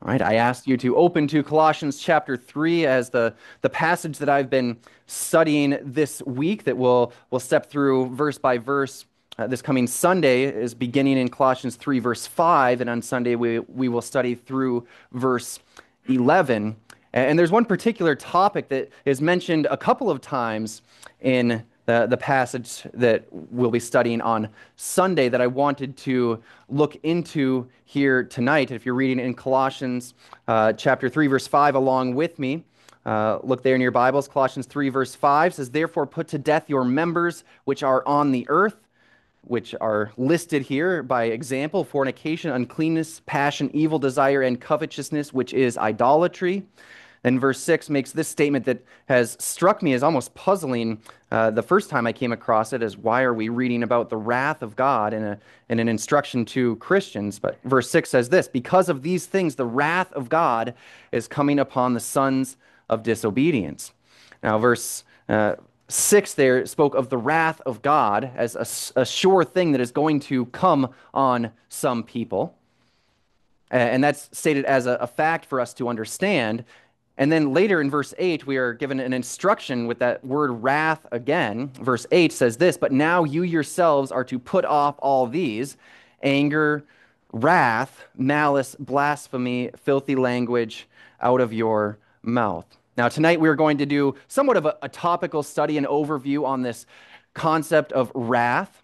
All right, I asked you to open to Colossians chapter 3 as the passage that I've been studying this week that we'll step through verse by verse. This coming Sunday is beginning in Colossians 3, verse 5, and on Sunday we will study through verse 11. And there's one particular topic that is mentioned a couple of times in the passage that we'll be studying on Sunday that I wanted to look into here tonight. If you're reading in Colossians chapter 3, verse 5 along with me, look there in your Bibles. Colossians 3, verse 5 says, "Therefore put to death your members which are on the earth," which are listed here by example: fornication, uncleanness, passion, evil desire, and covetousness, which is idolatry. And verse 6 makes this statement that has struck me as almost puzzling the first time I came across it, as why are we reading about the wrath of God in an instruction to Christians? But verse 6 says this: "Because of these things, the wrath of God is coming upon the sons of disobedience." Now, verse 6 there spoke of the wrath of God as a sure thing that is going to come on some people. And that's stated as a fact for us to understand. And then later in verse 8, we are given an instruction with that word wrath again. Verse 8 says this: "But now you yourselves are to put off all these: anger, wrath, malice, blasphemy, filthy language out of your mouth." Now, tonight we are going to do somewhat of a topical study and overview on this concept of wrath.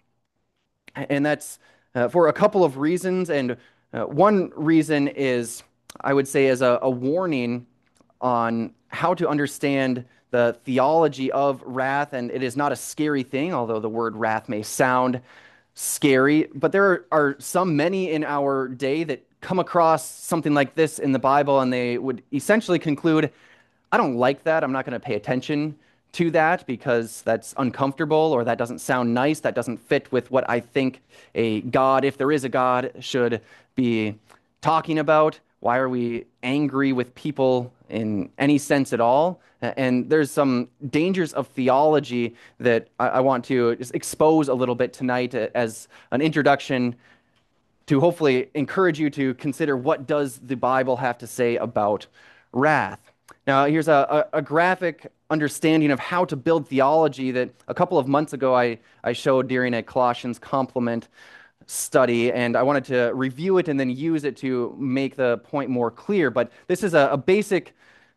And that's for a couple of reasons. And one reason is, I would say, as a warning on how to understand the theology of wrath. And it is not a scary thing, although the word wrath may sound scary. But there are many in our day that come across something like this in the Bible, and they would essentially conclude, I don't like that. I'm not going to pay attention to that because that's uncomfortable, or that doesn't sound nice. That doesn't fit with what I think a God, if there is a God, should be talking about. Why are we angry with people in any sense at all? And there's some dangers of theology that I want to just expose a little bit tonight as an introduction to hopefully encourage you to consider, what does the Bible have to say about wrath? Now, here's a graphic understanding of how to build theology that a couple of months ago I showed during a Colossians complement study, and I wanted to review it and then use it to make the point more clear. But this is a basic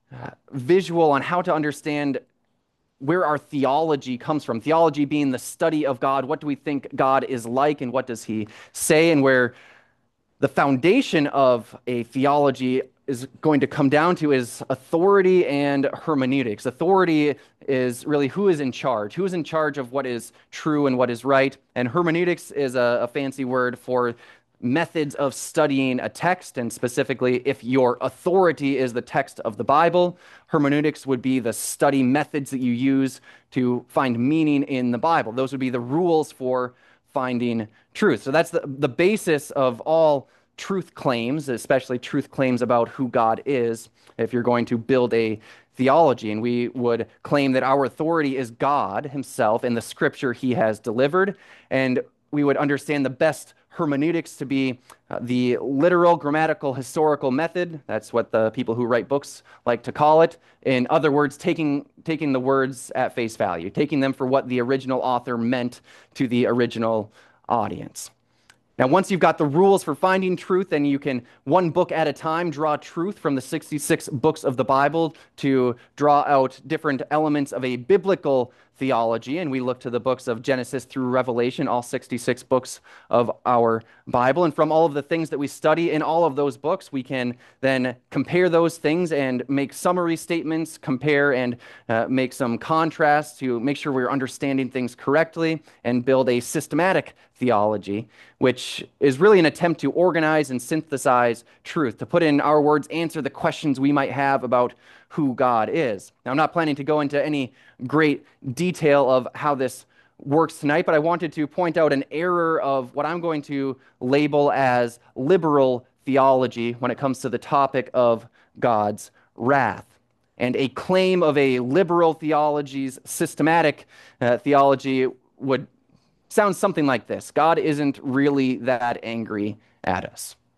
visual on how to understand where our theology comes from. Theology being the study of God. What do we think God is like, and what does he say? And where the foundation of a theology is going to come down to is authority and hermeneutics. Authority is really who is in charge of what is true and what is right. And hermeneutics is a fancy word for methods of studying a text, and specifically, if your authority is the text of the Bible, hermeneutics would be the study methods that you use to find meaning in the Bible. Those would be the rules for finding truth. So that's the basis of all truth claims, especially truth claims about who God is, if you're going to build a theology. And we would claim that our authority is God himself in the scripture he has delivered. And we would understand the best hermeneutics to be the literal, grammatical, historical method. That's what the people who write books like to call it. In other words, taking the words at face value, taking them for what the original author meant to the original audience. Now, once you've got the rules for finding truth, then you can, one book at a time, draw truth from the 66 books of the Bible to draw out different elements of a biblical theology. And we look to the books of Genesis through Revelation, all 66 books of our Bible. And from all of the things that we study in all of those books, we can then compare those things and make summary statements, compare and make some contrasts to make sure we're understanding things correctly, and build a systematic theology, which is really an attempt to organize and synthesize truth, to put in our words, answer the questions we might have about who God is. Now, I'm not planning to go into any great detail of how this works tonight, but I wanted to point out an error of what I'm going to label as liberal theology when it comes to the topic of God's wrath. And a claim of a liberal theology's systematic theology would sound something like this: God isn't really that angry at us.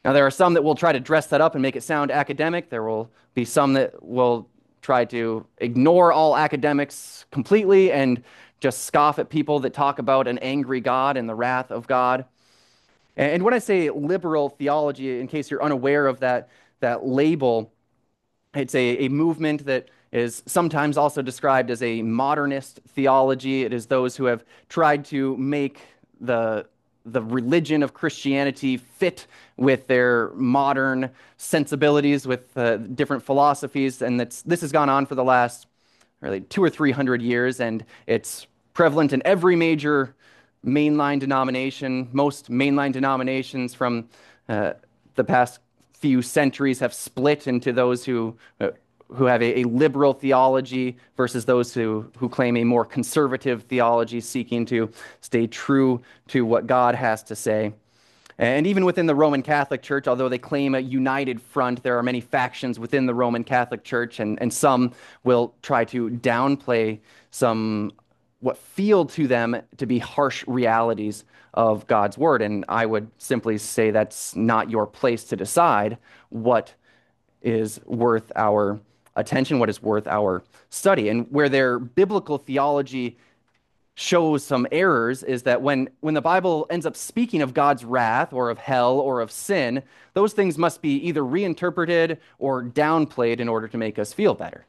Now, there are some that will try to dress that up and make it sound academic. There will be some that will try to ignore all academics completely and just scoff at people that talk about an angry God and the wrath of God. And when I say liberal theology, in case you're unaware of that label, it's a movement that is sometimes also described as a modernist theology. It is those who have tried to make the religion of Christianity fit with their modern sensibilities, with different philosophies, and this has gone on for the last really 200 or 300 years, and it's prevalent in every major mainline denomination. Most mainline denominations from the past few centuries have split into those who have a liberal theology versus those who claim a more conservative theology, seeking to stay true to what God has to say. And even within the Roman Catholic Church, although they claim a united front, there are many factions within the Roman Catholic Church, and some will try to downplay some what feel to them to be harsh realities of God's word. And I would simply say that's not your place to decide what is worth our attention, what is worth our study. And where their biblical theology shows some errors is that when the Bible ends up speaking of God's wrath or of hell or of sin, those things must be either reinterpreted or downplayed in order to make us feel better.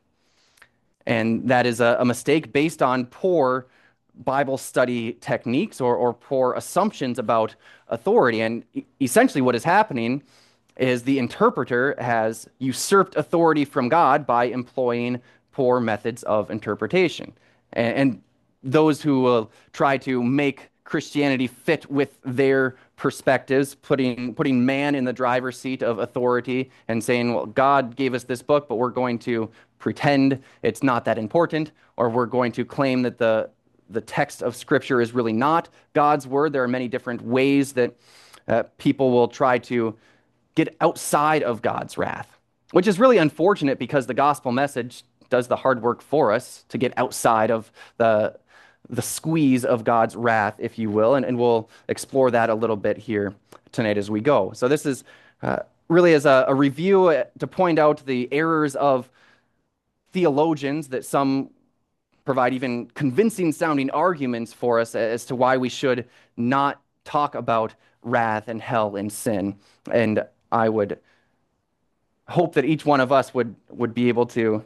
And that is a mistake based on poor Bible study techniques or poor assumptions about authority. And essentially what is happening is the interpreter has usurped authority from God by employing poor methods of interpretation. And those who will try to make Christianity fit with their perspectives, putting man in the driver's seat of authority and saying, well, God gave us this book, but we're going to pretend it's not that important, or we're going to claim that the text of Scripture is really not God's word. There are many different ways that people will try to get outside of God's wrath, which is really unfortunate because the gospel message does the hard work for us to get outside of the squeeze of God's wrath, if you will, and we'll explore that a little bit here tonight as we go. So this is really as a review to point out the errors of theologians that some provide even convincing sounding arguments for us as to why we should not talk about wrath and hell and sin. And I would hope that each one of us would be able to,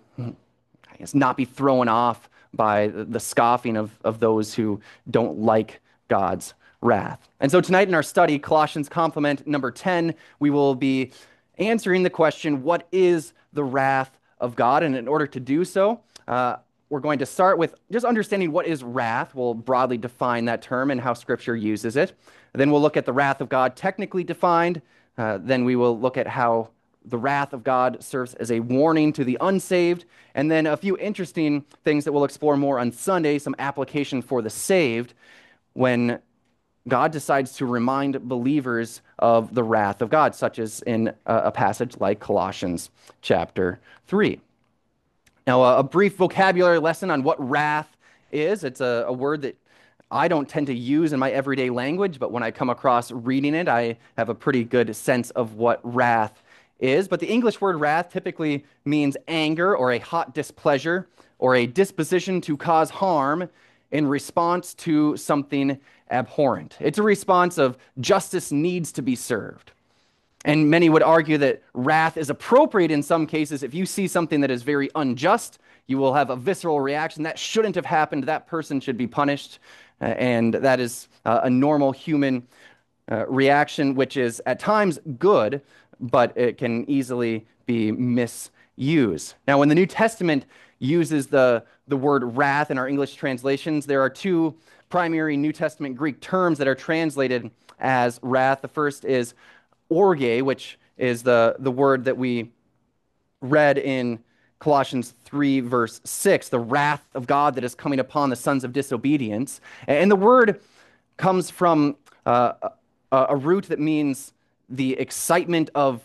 I guess, not be thrown off by the scoffing of those who don't like God's wrath. And so tonight in our study, Colossians Complement number 10, we will be answering the question, what is the wrath of God? And in order to do so, we're going to start with just understanding what is wrath. We'll broadly define that term and how Scripture uses it. Then we'll look at the wrath of God technically defined. Then we will look at how the wrath of God serves as a warning to the unsaved. And then a few interesting things that we'll explore more on Sunday, some application for the saved, when God decides to remind believers of the wrath of God, such as in a passage like Colossians chapter 3. Now, a brief vocabulary lesson on what wrath is. It's a word that I don't tend to use in my everyday language, but when I come across reading it, I have a pretty good sense of what wrath is. But the English word wrath typically means anger or a hot displeasure or a disposition to cause harm in response to something abhorrent. It's a response of justice needs to be served. And many would argue that wrath is appropriate in some cases. If you see something that is very unjust, you will have a visceral reaction. That shouldn't have happened. That person should be punished. And that is a normal human reaction, which is at times good, but it can easily be misused. Now, when the New Testament uses the word wrath in our English translations, there are two primary New Testament Greek terms that are translated as wrath. The first is orge, which is the word that we read in Colossians 3, verse 6, the wrath of God that is coming upon the sons of disobedience. And the word comes from a root that means the excitement of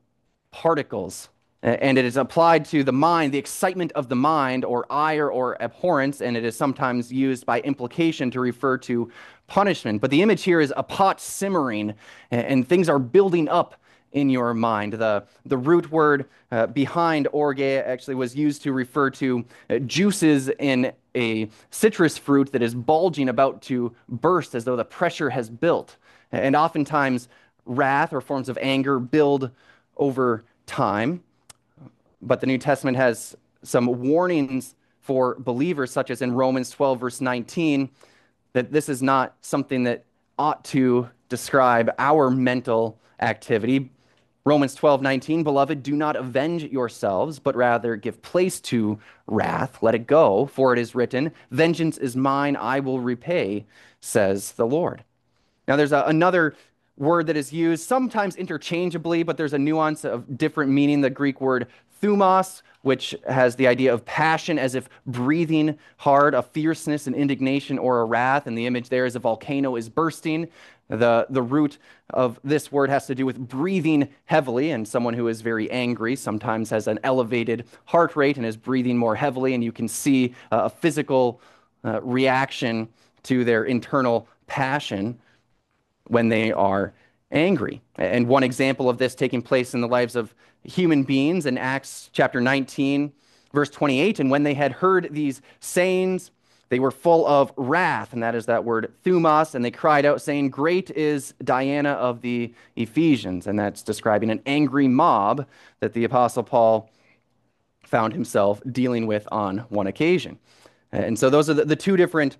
particles. And it is applied to the mind, the excitement of the mind, or ire or abhorrence, and it is sometimes used by implication to refer to punishment. But the image here is a pot simmering, and things are building up in your mind. The root word behind orge actually was used to refer to juices in a citrus fruit that is bulging, about to burst, as though the pressure has built. And oftentimes, wrath or forms of anger build over time. But the New Testament has some warnings for believers, such as in Romans 12, verse 19, that this is not something that ought to describe our mental activity. Romans 12:19, beloved, do not avenge yourselves, but rather give place to wrath. Let it go, for it is written, vengeance is mine, I will repay, says the Lord. Now, there's another word that is used sometimes interchangeably, but there's a nuance of different meaning. The Greek word thumos, which has the idea of passion, as if breathing hard, a fierceness, an indignation, or a wrath. And the image there is a volcano is bursting. The root of this word has to do with breathing heavily, and someone who is very angry sometimes has an elevated heart rate and is breathing more heavily, and you can see a physical reaction to their internal passion when they are angry. And one example of this taking place in the lives of human beings in Acts chapter 19, verse 28, and when they had heard these sayings, they were full of wrath, and that is that word thumos, and they cried out, saying, great is Diana of the Ephesians. And that's describing an angry mob that the Apostle Paul found himself dealing with on one occasion. And so those are the two different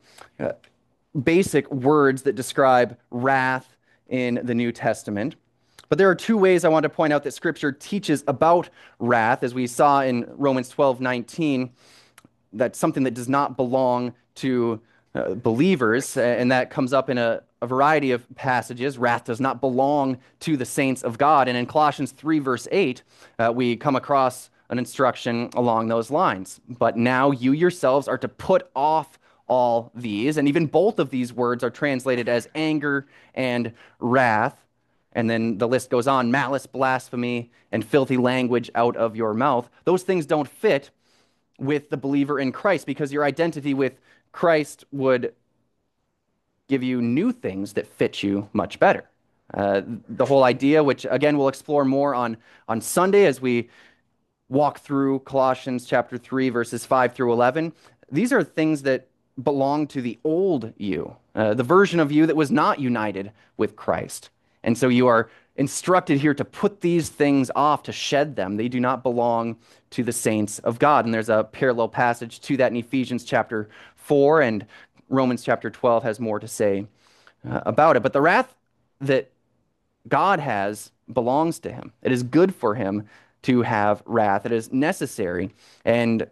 basic words that describe wrath in the New Testament. But there are two ways I want to point out that Scripture teaches about wrath, as we saw in Romans 12:19. That's something that does not belong to believers, and that comes up in a variety of passages. Wrath does not belong to the saints of God. And in Colossians 3, verse 8, we come across an instruction along those lines. But now you yourselves are to put off all these, and even both of these words are translated as anger and wrath. And then the list goes on: malice, blasphemy, and filthy language out of your mouth. Those things don't fit with the believer in Christ, because your identity with Christ would give you new things that fit you much better. The whole idea, which again we'll explore more on Sunday as we walk through Colossians chapter 3, verses 5 through 11, these are things that belong to the old you, the version of you that was not united with Christ. And so you are instructed here to put these things off, to shed them. They do not belong to the saints of God. And there's a parallel passage to that in Ephesians chapter 4, and Romans chapter 12 has more to say about it. But the wrath that God has belongs to him. It is good for him to have wrath. It is necessary. And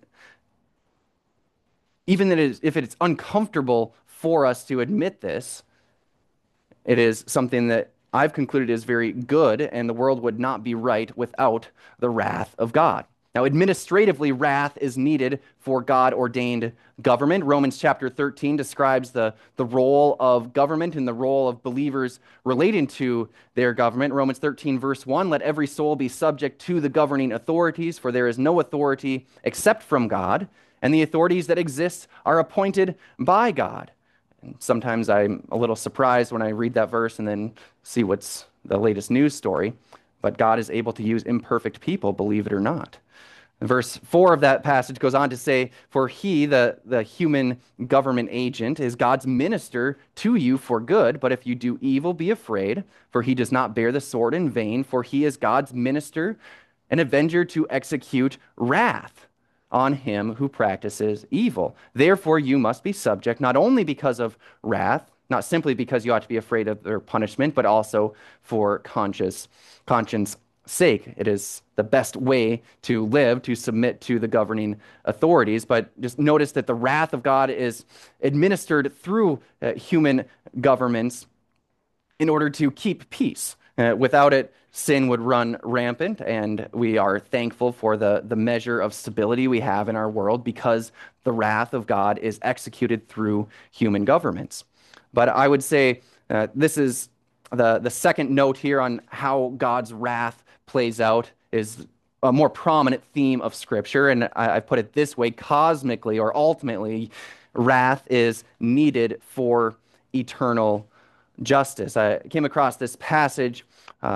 even that if it's uncomfortable for us to admit this, it is something that I've concluded is very good, and the world would not be right without the wrath of God. Now, administratively, wrath is needed for God-ordained government. Romans chapter 13 describes the role of government and the role of believers relating to their government. Romans 13, verse 1, let every soul be subject to the governing authorities, for there is no authority except from God, and the authorities that exist are appointed by God. And sometimes I'm a little surprised when I read that verse and then see what's the latest news story. But God is able to use imperfect people, believe it or not. Verse 4 of that passage goes on to say, for he, the human government agent, is God's minister to you for good. But if you do evil, be afraid, for he does not bear the sword in vain, for he is God's minister, an avenger to execute wrath on him who practices evil. Therefore, you must be subject, not only because of wrath, not simply because you ought to be afraid of their punishment, but also for conscience sake. It is the best way to live, to submit to the governing authorities. But just notice that the wrath of God is administered through human governments in order to keep peace. Without it, sin would run rampant, and we are thankful for the measure of stability we have in our world because the wrath of God is executed through human governments. But I would say this is the second note here on how God's wrath plays out is a more prominent theme of Scripture, and I've put it this way: cosmically or ultimately, wrath is needed for eternal justice. I came across this passage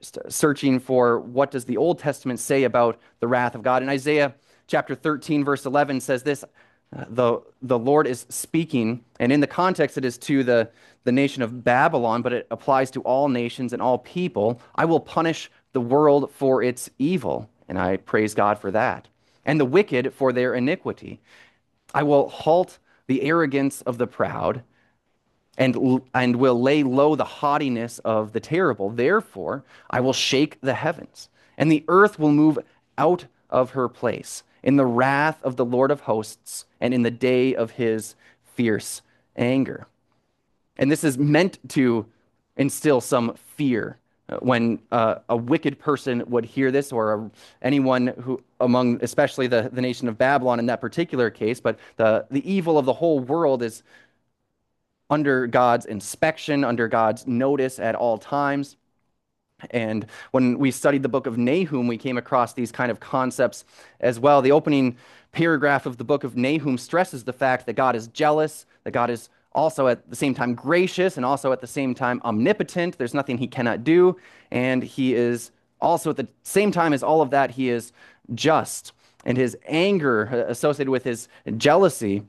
searching for what does the Old Testament say about the wrath of God. In Isaiah chapter 13, verse 11 says this, the Lord is speaking, and in the context it is to the nation of Babylon, but it applies to all nations and all people. I will punish the world for its evil, and I praise God for that, and the wicked for their iniquity. I will halt the arrogance of the proud and will lay low the haughtiness of the terrible. Therefore, I will shake the heavens, and the earth will move out of her place in the wrath of the Lord of hosts and in the day of his fierce anger. And this is meant to instill some fear. When a wicked person would hear this, or anyone who among, especially the nation of Babylon in that particular case, but the evil of the whole world is under God's inspection, under God's notice at all times. And when we studied the book of Nahum, we came across these kind of concepts as well. The opening paragraph of the book of Nahum stresses the fact that God is jealous, that God is also at the same time gracious, and also at the same time omnipotent. There's nothing he cannot do. And he is also at the same time as all of that, he is just. And his anger associated with his jealousy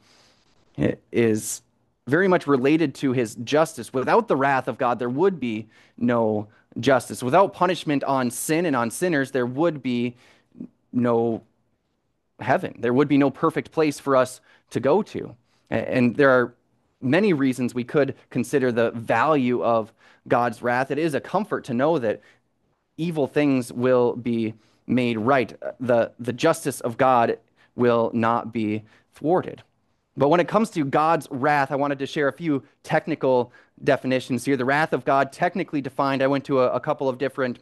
is very much related to his justice. Without the wrath of God, there would be no justice. Without punishment on sin and on sinners, there would be no heaven. There would be no perfect place for us to go to. And there are many reasons we could consider the value of God's wrath. It is a comfort to know that evil things will be made right. The justice of God will not be thwarted. But when it comes to God's wrath, I wanted to share a few technical definitions here. The wrath of God, technically defined, I went to a couple of different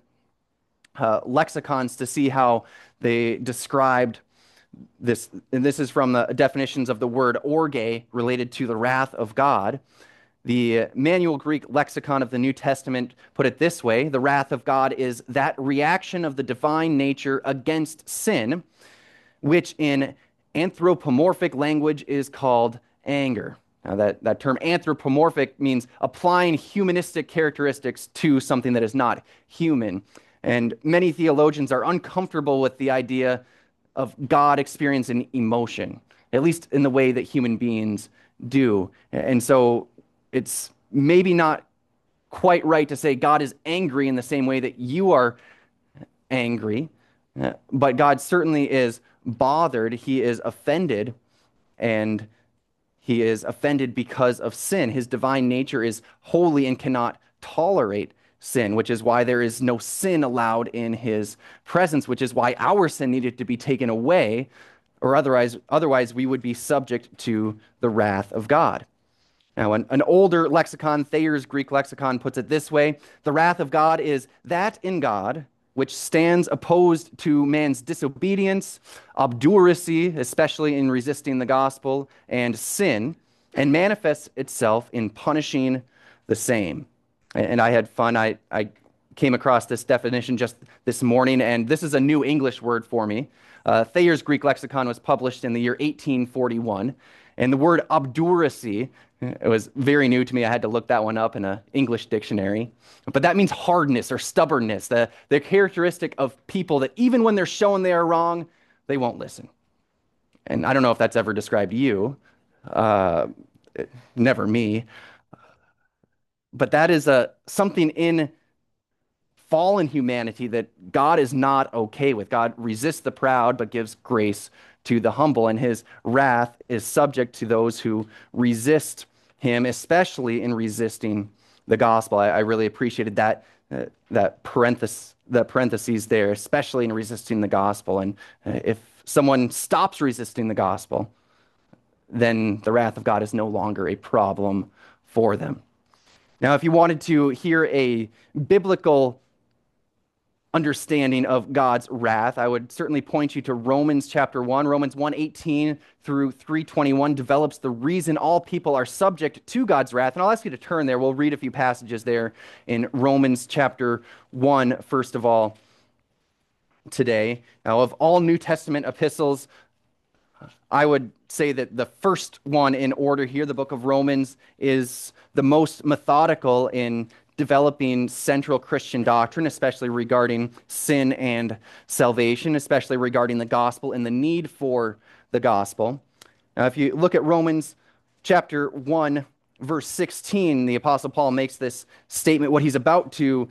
lexicons to see how they described this. And this is from the definitions of the word orge related to the wrath of God. The Manual Greek Lexicon of the New Testament put it this way: the wrath of God is that reaction of the divine nature against sin, which in anthropomorphic language is called anger. Now, that term anthropomorphic means applying humanistic characteristics to something that is not human. And many theologians are uncomfortable with the idea of God experiencing emotion, at least in the way that human beings do. And so it's maybe not quite right to say God is angry in the same way that you are angry, but God certainly is bothered. He is offended, and he is offended because of sin. His divine nature is holy and cannot tolerate sin, which is why there is no sin allowed in his presence, which is why our sin needed to be taken away, or otherwise we would be subject to the wrath of God. Now, an older lexicon, Thayer's Greek lexicon, puts it this way: the wrath of God is that in God which stands opposed to man's disobedience, obduracy, especially in resisting the gospel, and sin, and manifests itself in punishing the same. And I had fun. I came across this definition just this morning, and this is a new English word for me. Thayer's Greek lexicon was published in the year 1841, and the word obduracy, it was very new to me. I had to look that one up in an English dictionary. But that means hardness or stubbornness, the characteristic of people that even when they're shown they are wrong, they won't listen. And I don't know if that's ever described you. Never me. But that is something in fallen humanity that God is not okay with. God resists the proud but gives grace to the humble, and his wrath is subject to those who resist him, especially in resisting the gospel. I really appreciated that parentheses there, especially in resisting the gospel. And if someone stops resisting the gospel, then the wrath of God is no longer a problem for them. Now, if you wanted to hear a biblical understanding of God's wrath, I would certainly point you to Romans chapter 1. Romans 1:18 through 3:21 develops the reason all people are subject to God's wrath. And I'll ask you to turn there. We'll read a few passages there in Romans chapter 1, first of all, today. Now, of all New Testament epistles, I would say that the first one in order here, the book of Romans, is the most methodical in developing central Christian doctrine, especially regarding sin and salvation, especially regarding the gospel and the need for the gospel. Now, if you look at Romans chapter 1, verse 16, the Apostle Paul makes this statement, what he's about to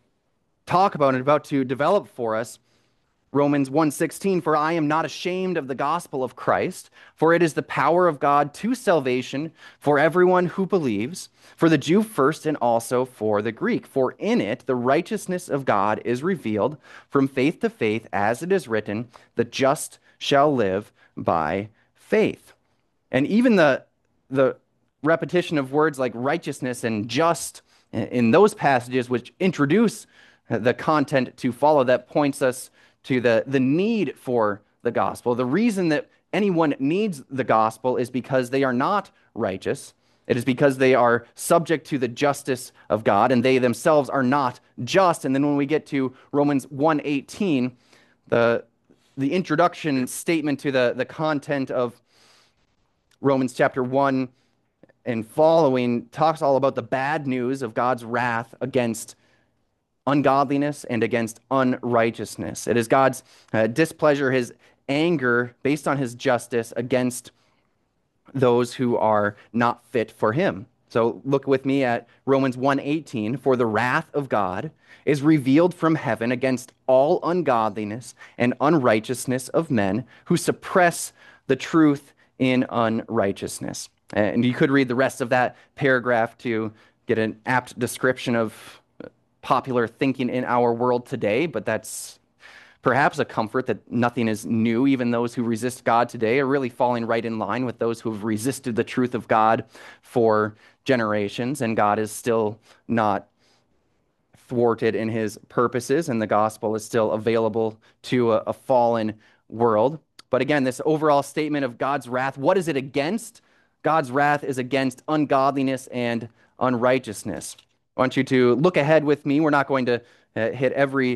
talk about and about to develop for us. Romans 1:16, for I am not ashamed of the gospel of Christ, for it is the power of God to salvation for everyone who believes, for the Jew first and also for the Greek. For in it the righteousness of God is revealed from faith to faith, as it is written, the just shall live by faith. And even the repetition of words like righteousness and just in those passages, which introduce the content to follow, that points us to the need for the gospel. The reason that anyone needs the gospel is because they are not righteous. It is because they are subject to the justice of God, and they themselves are not just. And then when we get to Romans 1:18, the introduction statement to the content of Romans chapter 1 and following talks all about the bad news of God's wrath against ungodliness and against unrighteousness. It is God's displeasure, his anger based on his justice against those who are not fit for him. So look with me at Romans 1:18. For the wrath of God is revealed from heaven against all ungodliness and unrighteousness of men who suppress the truth in unrighteousness. And you could read the rest of that paragraph to get an apt description of popular thinking in our world today, but that's perhaps a comfort that nothing is new. Even those who resist God today are really falling right in line with those who have resisted the truth of God for generations, and God is still not thwarted in his purposes, and the gospel is still available to a fallen world. But again, this overall statement of God's wrath, what is it against? God's wrath is against ungodliness and unrighteousness. I want you to look ahead with me. We're not going to hit every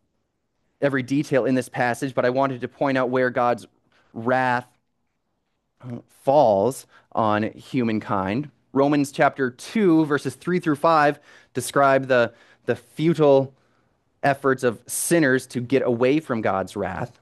detail in this passage, but I wanted to point out where God's wrath falls on humankind. Romans chapter 2, verses 3 through 5 describe the futile efforts of sinners to get away from God's wrath.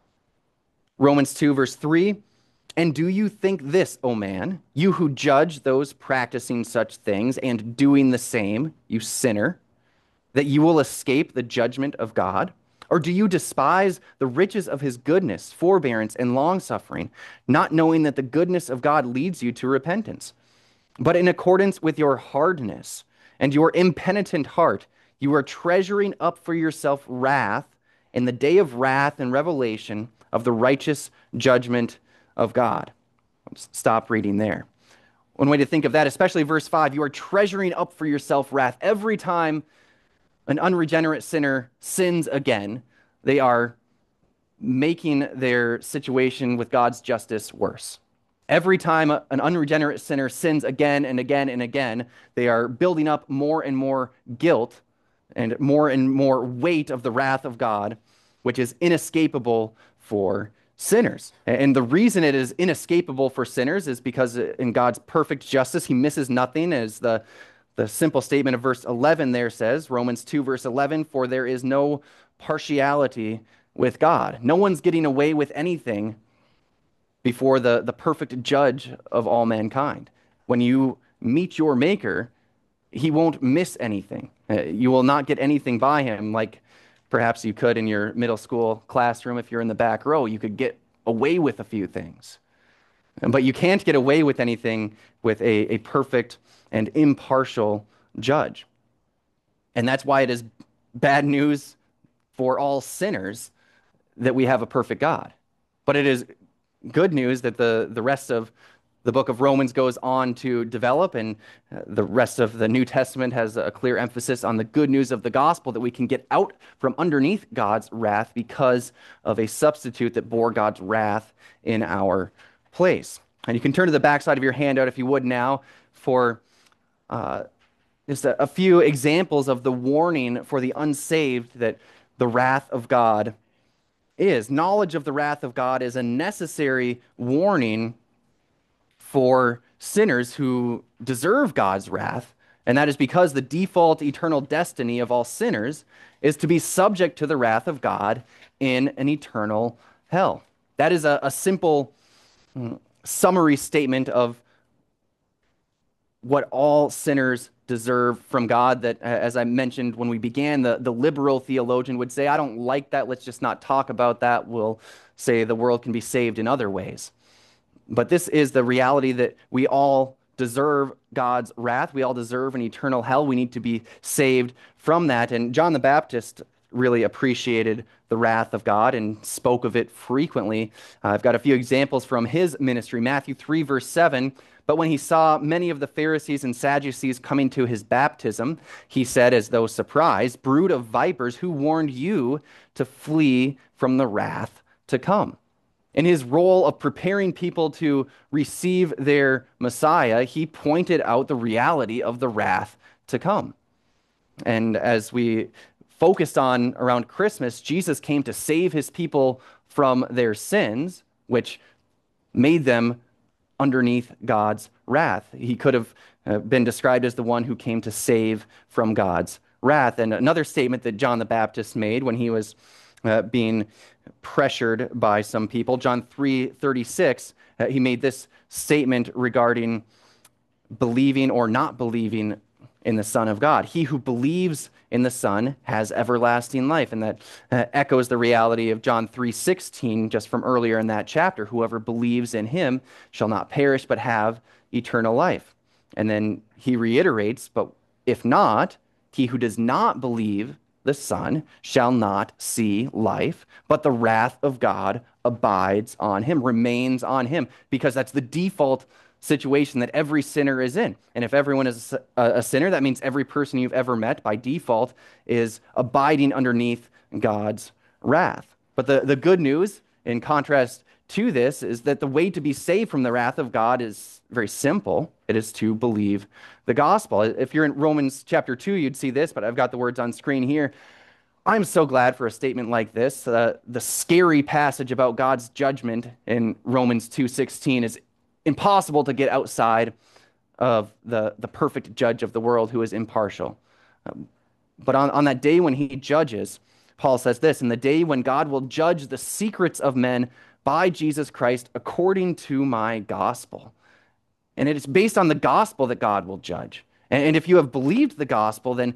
Romans 2, verse 3, and do you think this, O man, you who judge those practicing such things and doing the same, you sinner, that you will escape the judgment of God? Or do you despise the riches of his goodness, forbearance, and long-suffering, not knowing that the goodness of God leads you to repentance? But in accordance with your hardness and your impenitent heart, you are treasuring up for yourself wrath in the day of wrath and revelation of the righteous judgment of God. Stop reading there. One way to think of that, especially verse 5, you are treasuring up for yourself wrath. Every time an unregenerate sinner sins again, they are making their situation with God's justice worse. Every time an unregenerate sinner sins again and again and again, they are building up more and more guilt and more weight of the wrath of God, which is inescapable for sinners. And the reason it is inescapable for sinners is because in God's perfect justice, he misses nothing, as the simple statement of verse 11 there says, Romans 2, verse 11, for there is no partiality with God. No one's getting away with anything before the perfect judge of all mankind. When you meet your maker, he won't miss anything. You will not get anything by him like perhaps you could in your middle school classroom. If you're in the back row, you could get away with a few things. But you can't get away with anything with a perfect and impartial judge. And that's why it is bad news for all sinners that we have a perfect God. But it is good news that the rest of the book of Romans goes on to develop, and the rest of the New Testament has a clear emphasis on the good news of the gospel, that we can get out from underneath God's wrath because of a substitute that bore God's wrath in our place. And you can turn to the backside of your handout, if you would now, for just a few examples of the warning for the unsaved that the wrath of God is. Knowledge of the wrath of God is a necessary warning for sinners who deserve God's wrath And that is because the default eternal destiny of all sinners is to be subject to the wrath of God in an eternal hell. That is a simple summary statement of what all sinners deserve from God. That, as I mentioned when we began, the liberal theologian would say, I don't like that. Let's just not talk about that. We'll say the world can be saved in other ways. But this is the reality that we all deserve God's wrath. We all deserve an eternal hell. We need to be saved from that. And John the Baptist really appreciated the wrath of God and spoke of it frequently. I've got a few examples from his ministry. Matthew 3, verse 7. But when he saw many of the Pharisees and Sadducees coming to his baptism, he said, as though surprised, brood of vipers, who warned you to flee from the wrath to come? In his role of preparing people to receive their Messiah, he pointed out the reality of the wrath to come. And as we focused on around Christmas, Jesus came to save his people from their sins, which made them underneath God's wrath. He could have been described as the one who came to save from God's wrath. And another statement that John the Baptist made when he was being pressured by some people, John 3:36, he made this statement regarding believing or not believing in the Son of God. He who believes in the Son has everlasting life. And that echoes the reality of John 3:16, just from earlier in that chapter. Whoever believes in him shall not perish, but have eternal life. And then he reiterates, but if not, he who does not believe the Son shall not see life, but the wrath of God abides on him, remains on him, because that's the default situation that every sinner is in. And if everyone is a sinner, that means every person you've ever met by default is abiding underneath God's wrath. But the good news, in contrast to this, is that the way to be saved from the wrath of God is very simple. It is to believe the gospel. If you're in Romans chapter 2, you'd see this, but I've got the words on screen here. I'm so glad for a statement like this. The scary passage about God's judgment in Romans 2:16 is impossible to get outside of the perfect judge of the world who is impartial. But on that day when he judges, Paul says this, in the day when God will judge the secrets of men by Jesus Christ according to my gospel. And it is based on the gospel that God will judge. And if you have believed the gospel, then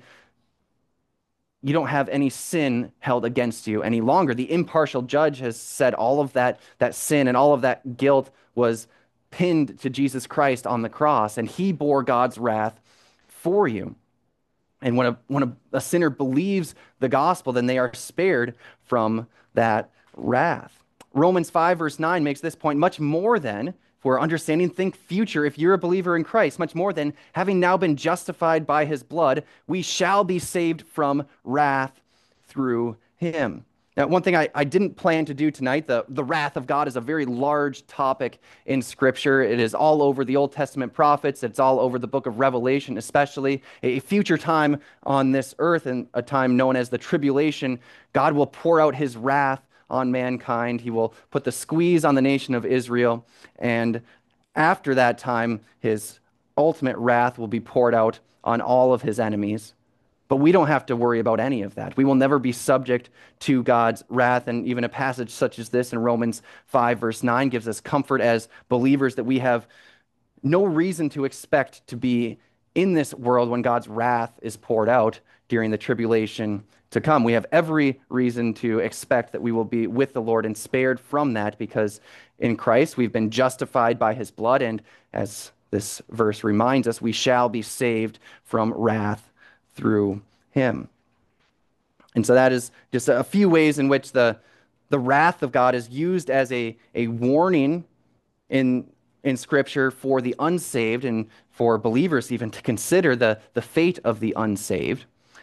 you don't have any sin held against you any longer. The impartial judge has said all of that sin and all of that guilt was pinned to Jesus Christ on the cross, and he bore God's wrath for you. And when a sinner believes the gospel, then they are spared from that wrath. Romans 5, verse 9 makes this point much more than, for understanding, think future, if you're a believer in Christ, much more than having now been justified by his blood, we shall be saved from wrath through him. Now, one thing I didn't plan to do tonight, the wrath of God is a very large topic in Scripture. It is all over the Old Testament prophets. It's all over the book of Revelation, especially. A future time on this earth, and a time known as the tribulation, God will pour out his wrath on mankind. He will put the squeeze on the nation of Israel. And after that time, his ultimate wrath will be poured out on all of his enemies. But we don't have to worry about any of that. We will never be subject to God's wrath. And even a passage such as this in Romans 5, verse 9 gives us comfort as believers that we have no reason to expect to be in this world when God's wrath is poured out during the tribulation to come. We have every reason to expect that we will be with the Lord and spared from that, because in Christ we've been justified by his blood. And as this verse reminds us, we shall be saved from wrath through him. And so that is just a few ways in which the wrath of God is used as a warning in Scripture for the unsaved and for believers even to consider the fate of the unsaved.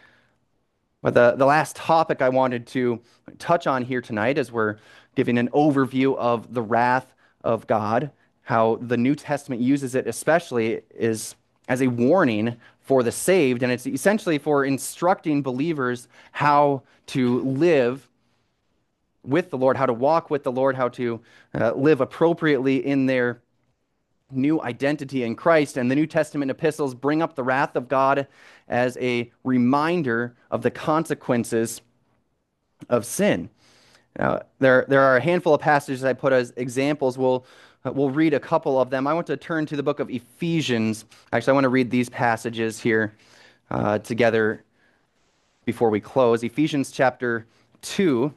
But the last topic I wanted to touch on here tonight, as we're giving an overview of the wrath of God, how the New Testament uses it especially, is as a warning for the saved, and it's essentially for instructing believers how to live with the Lord, how to walk with the Lord, how to live appropriately in their new identity in Christ, and the New Testament epistles bring up the wrath of God as a reminder of the consequences of sin. Now, there are a handful of passages I put as examples. We'll read a couple of them. I want to turn to the book of Ephesians. Actually, I want to read these passages here together before we close. Ephesians chapter 2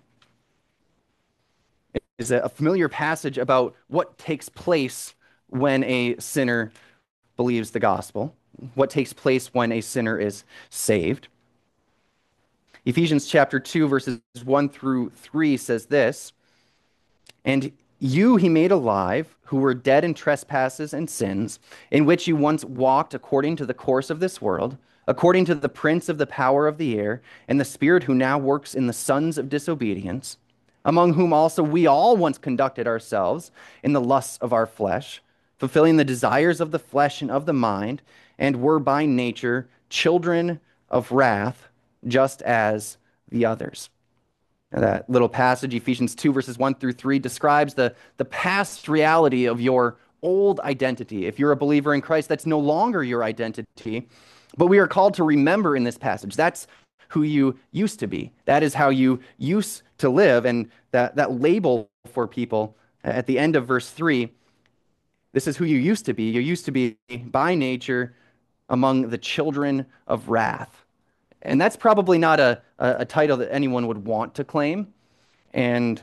is a familiar passage about what takes place when a sinner believes the gospel, what takes place when a sinner is saved. Ephesians chapter 2, verses 1 through 3 says this, "And you he made alive, who were dead in trespasses and sins, in which you once walked according to the course of this world, according to the prince of the power of the air, and the spirit who now works in the sons of disobedience, among whom also we all once conducted ourselves in the lusts of our flesh, fulfilling the desires of the flesh and of the mind, and were by nature children of wrath, just as the others." Now, that little passage, Ephesians 2, verses 1 through 3, describes the past reality of your old identity. If you're a believer in Christ, that's no longer your identity. But we are called to remember in this passage, that's who you used to be. That is how you used to live. And that label for people at the end of verse 3, this is who you used to be. You used to be by nature among the children of wrath. And that's probably not a title that anyone would want to claim. And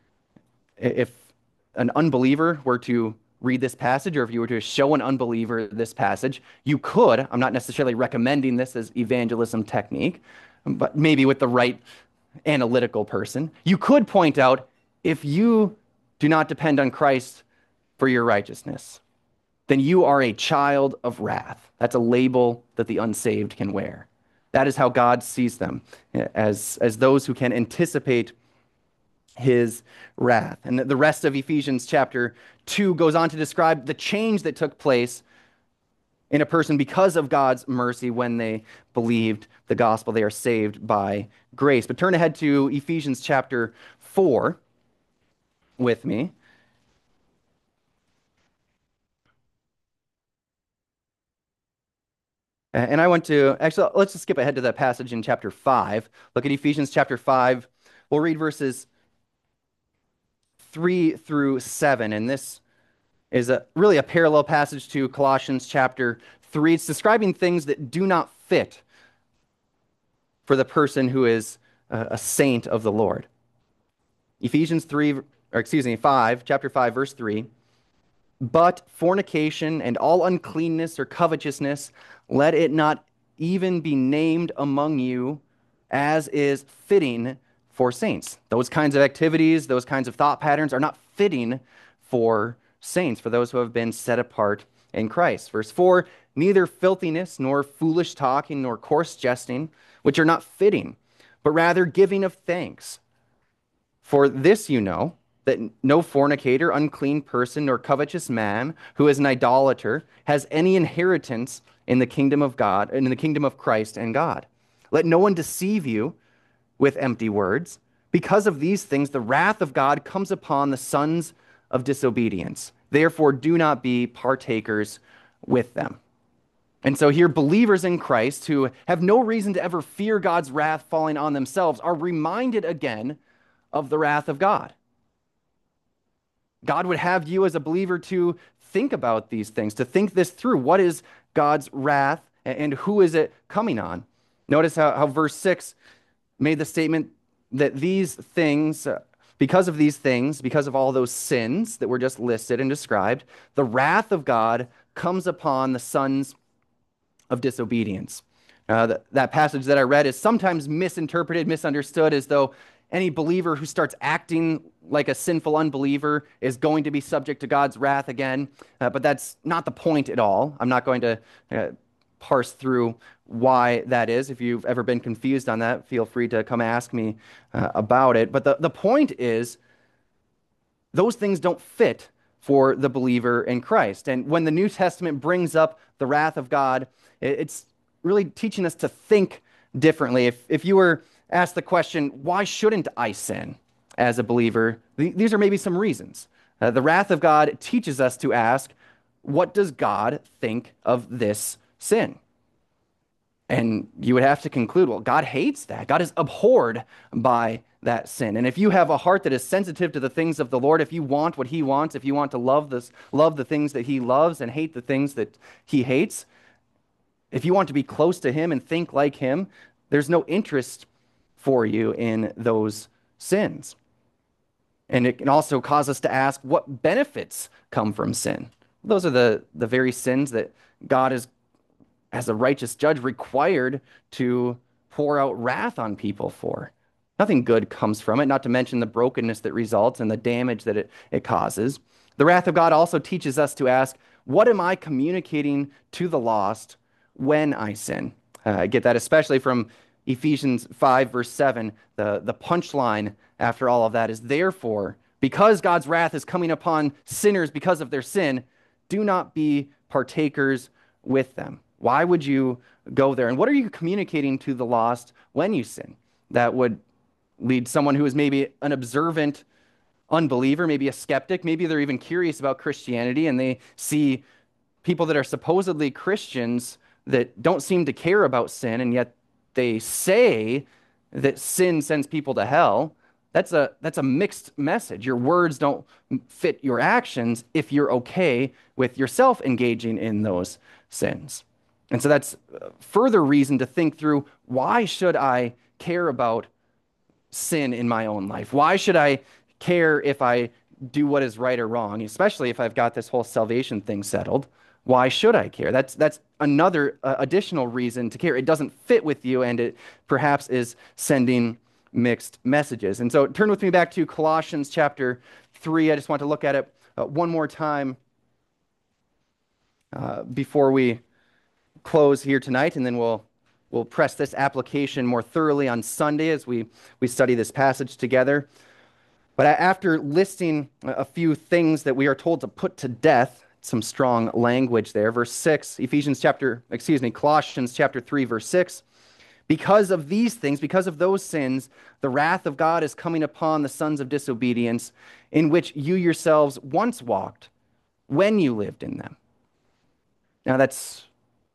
if an unbeliever were to read this passage, or if you were to show an unbeliever this passage, you could, I'm not necessarily recommending this as evangelism technique, but maybe with the right analytical person, you could point out, if you do not depend on Christ for your righteousness, then you are a child of wrath. That's a label that the unsaved can wear. That is how God sees them, as those who can anticipate his wrath. And the rest of Ephesians chapter 2 goes on to describe the change that took place in a person because of God's mercy when they believed the gospel. They are saved by grace. But turn ahead to Ephesians chapter 4 with me. And I want to, actually, let's just skip ahead to that passage in chapter 5. Look at Ephesians chapter 5. We'll read verses 3 through 7. And this is really a parallel passage to Colossians chapter 3. It's describing things that do not fit for the person who is a saint of the Lord. Ephesians 5, chapter 5, verse 3. "But fornication and all uncleanness or covetousness, let it not even be named among you, as is fitting for saints." Those kinds of activities, those kinds of thought patterns are not fitting for saints, for those who have been set apart in Christ. Verse 4, "Neither filthiness, nor foolish talking, nor coarse jesting, which are not fitting, but rather giving of thanks. For this you know, that no fornicator, unclean person, nor covetous man who is an idolater has any inheritance in the kingdom of God, in the kingdom of Christ and God. Let no one deceive you with empty words. Because of these things, the wrath of God comes upon the sons of disobedience. Therefore, do not be partakers with them." And so here, believers in Christ who have no reason to ever fear God's wrath falling on themselves are reminded again of the wrath of God. God would have you as a believer to think about these things, to think this through. What is God's wrath and who is it coming on? Notice how verse 6 made the statement that these things, because of these things, because of all those sins that were just listed and described, the wrath of God comes upon the sons of disobedience. That passage that I read is sometimes misinterpreted, misunderstood, as though any believer who starts acting like a sinful unbeliever is going to be subject to God's wrath again. But that's not the point at all. I'm not going to parse through why that is. If you've ever been confused on that, feel free to come ask me about it. But the point is, those things don't fit for the believer in Christ. And when the New Testament brings up the wrath of God, it's really teaching us to think differently. If you were asked the question, why shouldn't I sin as a believer? These are maybe some reasons. The wrath of God teaches us to ask, what does God think of this sin? And you would have to conclude, well, God hates that. God is abhorred by that sin. And if you have a heart that is sensitive to the things of the Lord, if you want what he wants, if you want to love the things that he loves and hate the things that he hates, if you want to be close to him and think like him, there's no interest for you in those sins. And it can also cause us to ask what benefits come from sin. Those are the very sins that God is, as a righteous judge, required to pour out wrath on people for. Nothing good comes from it, not to mention the brokenness that results and the damage that it causes. The wrath of God also teaches us to ask, what am I communicating to the lost when I sin? I get that especially from Ephesians 5, verse 7. The punchline after all of that is, therefore, because God's wrath is coming upon sinners because of their sin, do not be partakers with them. Why would you go there? And what are you communicating to the lost when you sin? That would lead someone who is maybe an observant unbeliever, maybe a skeptic, maybe they're even curious about Christianity, and they see people that are supposedly Christians that don't seem to care about sin, and yet they say that sin sends people to hell. That's a mixed message. Your words don't fit your actions if you're okay with yourself engaging in those sins. And so that's further reason to think through, why should I care about sin in my own life? Why should I care if I do what is right or wrong, especially if I've got this whole salvation thing settled? Why should I care? That's another additional reason to care. It doesn't fit with you, and it perhaps is sending mixed messages. And so turn with me back to Colossians chapter 3. I just want to look at it one more time before we close here tonight, and then we'll press this application more thoroughly on Sunday as we study this passage together. But after listing a few things that we are told to put to death, some strong language there. Verse 6, Colossians chapter 3, verse 6. Because of these things, because of those sins, the wrath of God is coming upon the sons of disobedience, in which you yourselves once walked when you lived in them. Now that's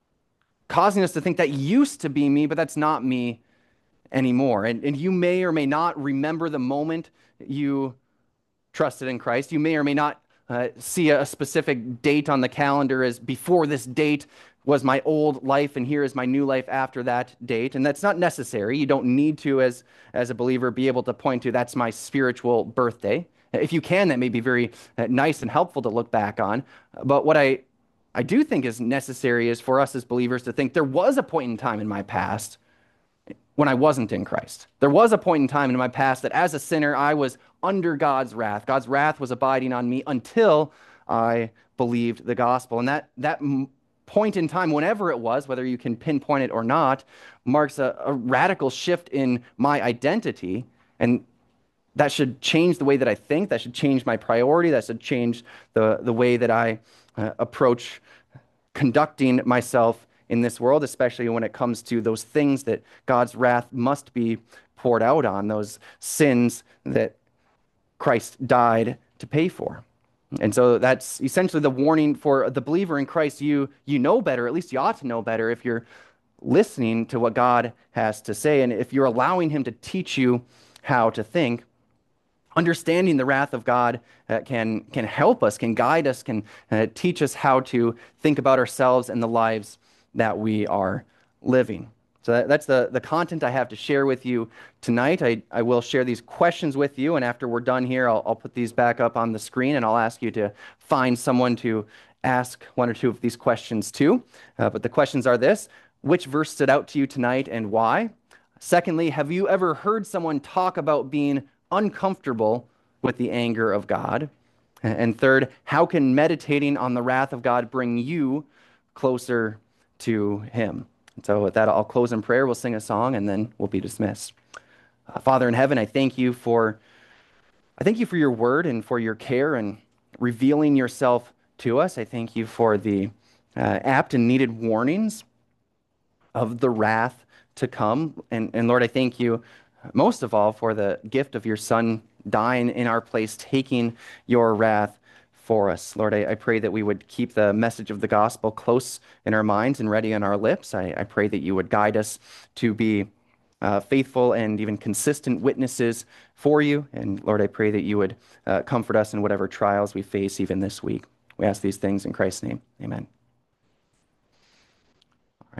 causing us to think that used to be me, but that's not me anymore. And you may or may not remember the moment you trusted in Christ. You may or may not see a specific date on the calendar as before this date was my old life and here is my new life after that date. And that's not necessary. You don't need to, as a believer, be able to point to that's my spiritual birthday. If you can, that may be very nice and helpful to look back on. But what I do think is necessary is for us as believers to think there was a point in time in my past when I wasn't in Christ. There was a point in time in my past that as a sinner, I was under God's wrath. God's wrath was abiding on me until I believed the gospel. And that point in time, whenever it was, whether you can pinpoint it or not, marks a radical shift in my identity. And that should change the way that I think. That should change my priority. That should change the way that I approach conducting myself in this world, especially when it comes to those things that God's wrath must be poured out on, those sins that Christ died to pay for. And so that's essentially the warning for the believer in Christ. You know better, at least you ought to know better if you're listening to what God has to say, and if you're allowing him to teach you how to think. Understanding the wrath of God can help us, can guide us, can teach us how to think about ourselves and the lives that we are living. So that's the content I have to share with you tonight. I will share these questions with you, and after we're done here, I'll put these back up on the screen, and I'll ask you to find someone to ask one or two of these questions to. But the questions are this: which verse stood out to you tonight and why? Secondly, have you ever heard someone talk about being uncomfortable with the anger of God? And third, how can meditating on the wrath of God bring you closer to him? And so with that, I'll close in prayer. We'll sing a song, and then we'll be dismissed. Father in heaven, I thank you for your word and for your care and revealing yourself to us. I thank you for the apt and needed warnings of the wrath to come. And Lord, I thank you most of all for the gift of your Son dying in our place, taking your wrath for us. Lord, I pray that we would keep the message of the gospel close in our minds and ready on our lips. I pray that you would guide us to be faithful and even consistent witnesses for you. And Lord, I pray that you would comfort us in whatever trials we face even this week. We ask these things in Christ's name. Amen.